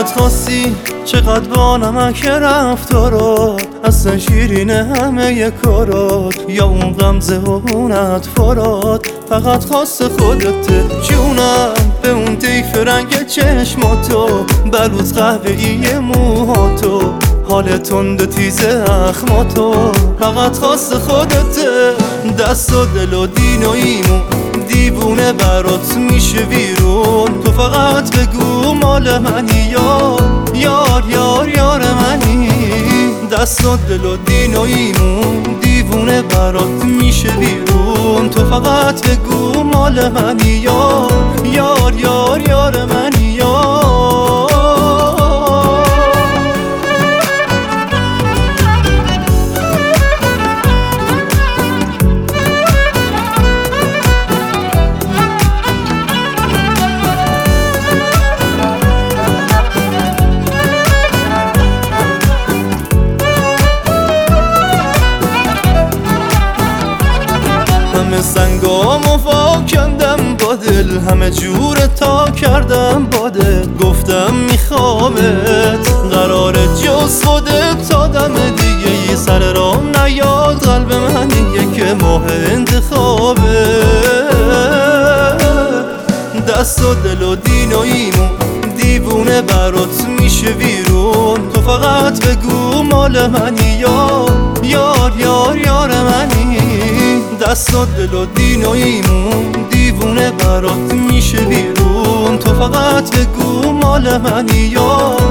فقط خواستی چقدر با نمک رفتارات، اصلا شیرینه همه کارات، یا اون غمزه و اون اطفارات. فقط خواست خودته جونم، به اون طیف رنگ چشماتو، بلوز قهوه‌ای موهاتو، حال تند تیز اخماتو. فقط خواست خودته، دست و دل و دین و ایمون، دیوونه برات میشه ویرون. تو فقط بگو مال منی، یار یار یار منی. دست و دل و دین و ایمون، دیوونه برات میشه ویرون. تو فقط بگو مال منی، یار یار یار منی. همه سنگامو وا کندم با دل، همه جور تا کردم با دل. گفتم میخوامت، قرار جز خودت تا دم دیگه ای سر را نیاد. قلب من دیگه که ماه انتخابه، دست و دل و دین و ایمون، دیوونه برات میشه ویرون. تو فقط بگو مال منی، یار یار یار منی. دست و دل و دین و ایمون، دیوونه برات میشه ویرون. تو فقط بگو مال منی،